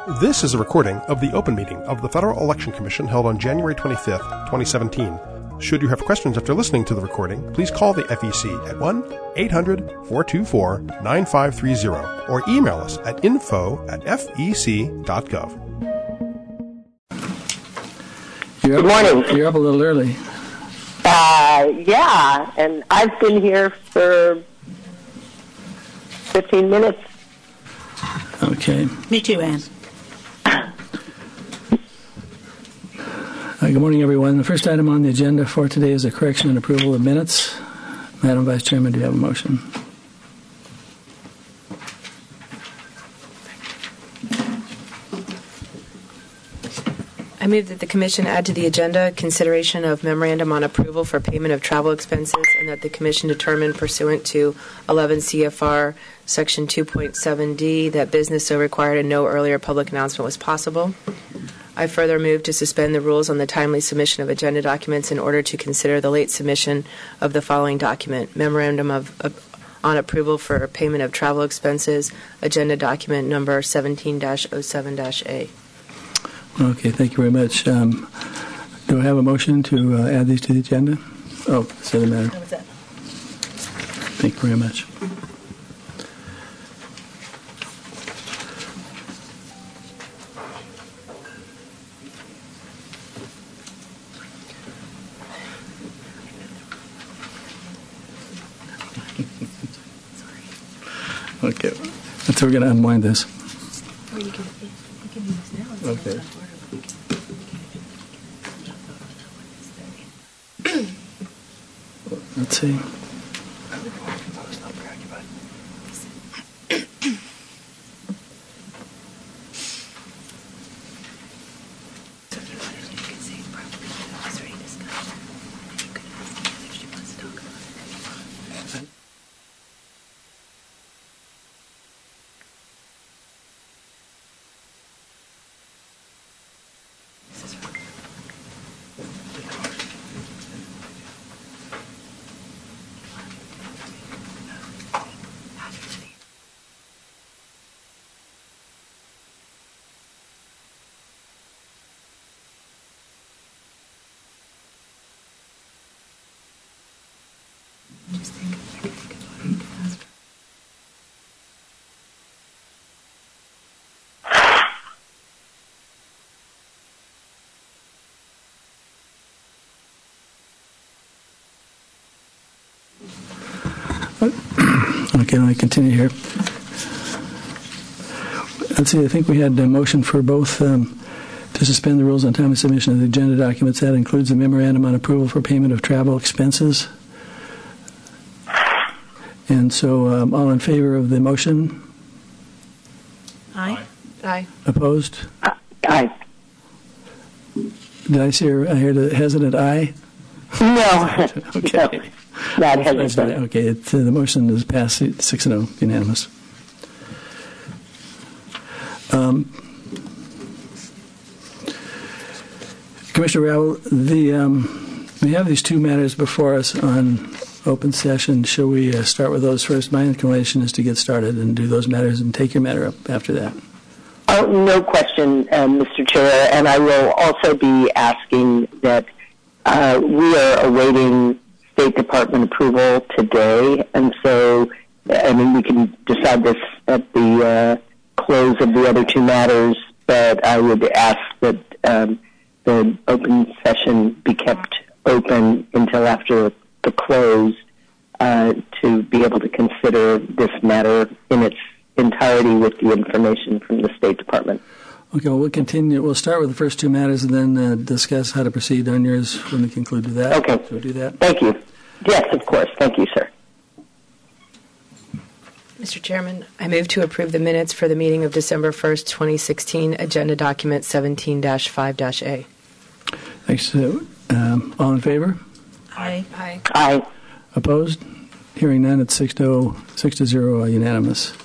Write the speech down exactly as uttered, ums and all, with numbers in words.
This is a recording of the open meeting of the Federal Election Commission held on January twenty-fifth, twenty seventeen. Should you have questions after listening to the recording, please call the F E C at one eight hundred, four two four, nine five three zero or email us at info at f e c dot gov. You're up, Good morning. You're up a little early. Uh, yeah, and I've been here for fifteen minutes. Okay. Me too, Ann. Uh, good morning, everyone. The first item on the agenda for today is a correction and approval of minutes. Madam Vice Chairman, do you have a motion? I move that the Commission add to the agenda consideration of memorandum on approval for payment of travel expenses, and that the Commission determine pursuant to eleven C F R Section two point seven D that business so required and no earlier public announcement was possible. I further move to suspend the rules on the timely submission of agenda documents in order to consider the late submission of the following document: memorandum of, of on approval for payment of travel expenses, agenda document number seventeen dash oh seven dash A. Okay, thank you very much. Um, do I have a motion to uh, add these to the agenda? Oh, that's the other matter. What was that? Thank you very much. Okay, so we're going to unwind this. Or you can, you can do this now. Okay. Let's see. Okay, let me continue here. Let's see, I think we had a motion for both um, to suspend the rules on timely submission of the agenda documents. That includes a memorandum on approval for payment of travel expenses. And so, um, all in favor of the motion? Aye. Aye. Opposed? Uh, aye. Did I see her, I heard a hesitant aye? No. Okay. No. Not hesitant. Okay, it, uh, the motion is passed six and oh, unanimous. Um, Commissioner Ravel, the um, we have these two matters before us on open session. Shall we uh, start with those first? My inclination is to get started and do those matters and take your matter up after that. Oh, no question, uh, Mister Chair. And I will also be asking that uh, we are awaiting State Department approval today, and so I mean we can decide this at the uh, close of the other two matters. But I would ask that um, the open session be kept open until after the close uh, to be able to consider this matter in its entirety with the information from the State Department. Okay, well, we'll continue. We'll start with the first two matters and then uh, discuss how to proceed on yours when we conclude with that. Okay. So we'll do that. Thank you. Yes, of course. Thank you, sir. Mister Chairman, I move to approve the minutes for the meeting of December first, twenty sixteen, agenda document seventeen dash five dash A. Thanks. Uh, um, all in favor? Aye. Aye. Aye. Opposed? Hearing none, it's six to, six to zero, uh, unanimous.